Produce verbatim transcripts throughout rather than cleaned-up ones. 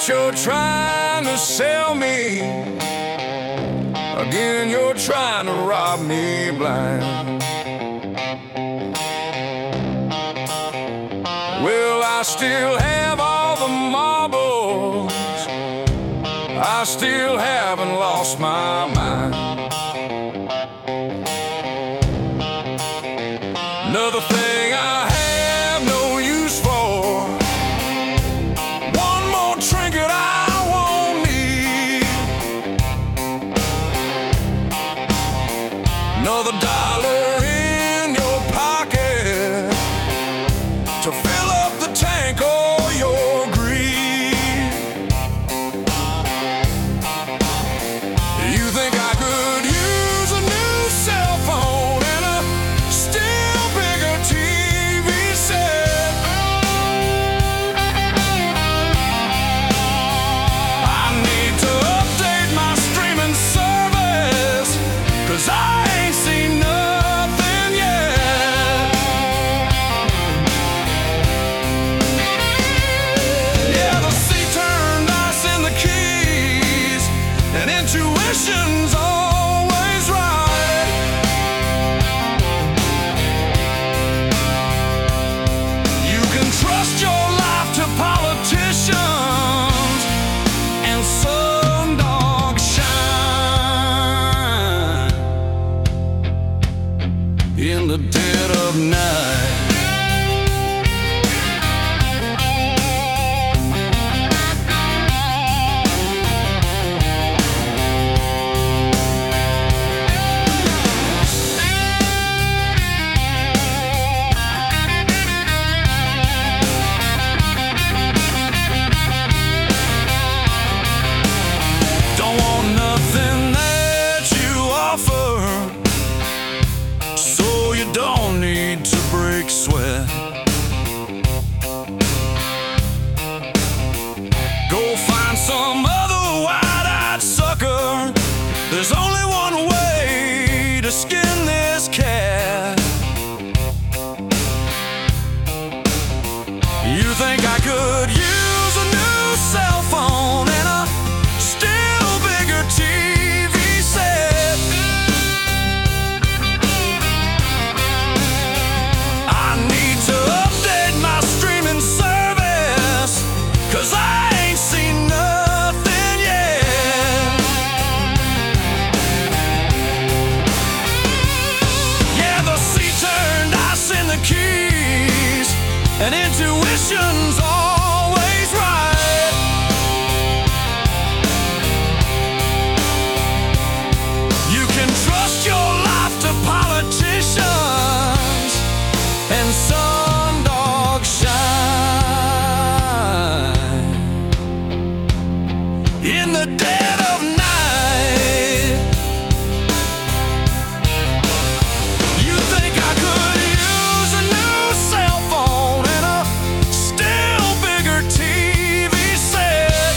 what you're trying to sell me. Again, you're trying to rob me blind. Well, I still have all the marbles. I still haven't lost my mind. Another thing I have no use for. One more trinket I won't need. Another dollar in your pocket to fill up the tank or your greed. You think I could use a new cell phone and a still bigger T V set? I need to update my streaming service, 'cause I ain't seen nothing yet. Yeah, the sea turned ice in the keys, and intuition's always right. You can trust your life to politicians and sundogs shine in the dead of night. Don't want nothing that you offer, so you don't need to break sweat. Go find some other wide-eyed sucker. There's only one way to skin this cat. You think I could use a new cell phone and a still bigger T V set? I need to update my streaming service, 'cause I ain't seen nothing yet. Yeah, the sea turned ice in the keys, and intuition's always right. You can trust your life to politicians and sundogs shine in the dead of night. You think I could use a new cell phone and a still bigger T V set?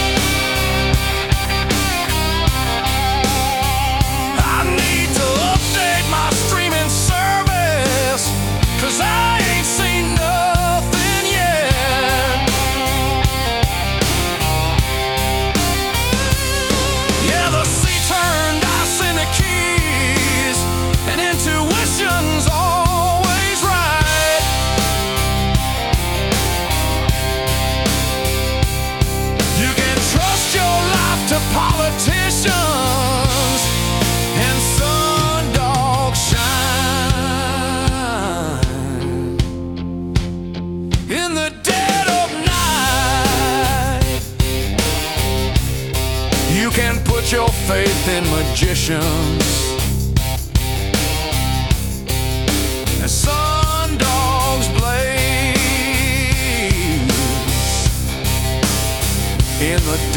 I need to update my streaming service, 'cause I ain't seen nothing yet. Yeah, the sea turned ice in the keys, and intuition's always right. You can trust your life to politicians and sundogs shine in the dead of night. You can put your faith in magicians and sundogs blaze in the